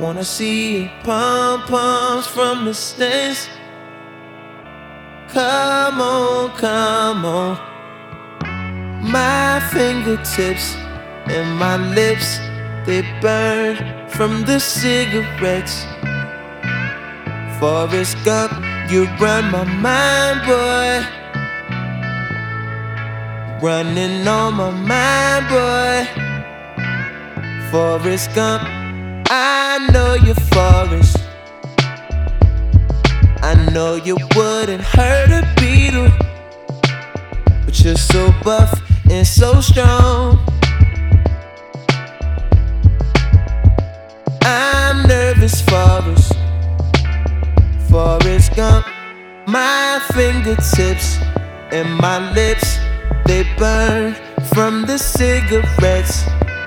Wanna see pom-poms from the stands. Come on, come on. My fingertips and my lips, they burn from the cigarettes. Forrest Gump, you run my mind, boy. Running on my mind, boy. Forrest Gump, I know you're Forrest. I know you wouldn't hurt a beetle, but you're so buff and so strong. I'm nervous, Forrest. Forrest Gump, my fingertips and my lips, they burn from the cigarettes.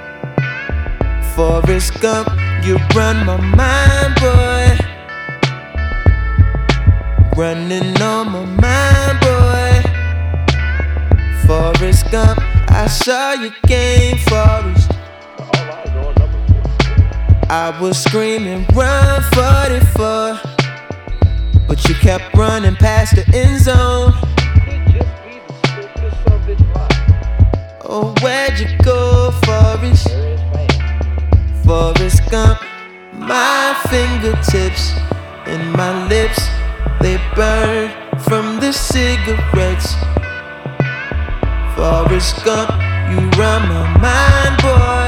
Forrest Gump, you run my mind, boy. Running on my mind, boy. Forrest Gump, I saw your game, Forrest. I was screaming, run 44, but you kept running past the end zone. Oh, where'd you go, Forrest? Forrest Gump, my fingertips and my lips, they burn from the cigarettes. Forrest Gump, you run my mind, boy.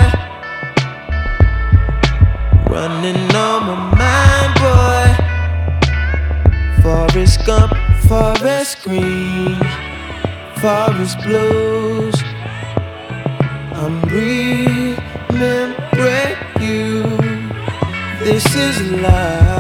Running on my mind, boy. Forrest Gump, forest green, forest blues. I'm remembering you. This is life.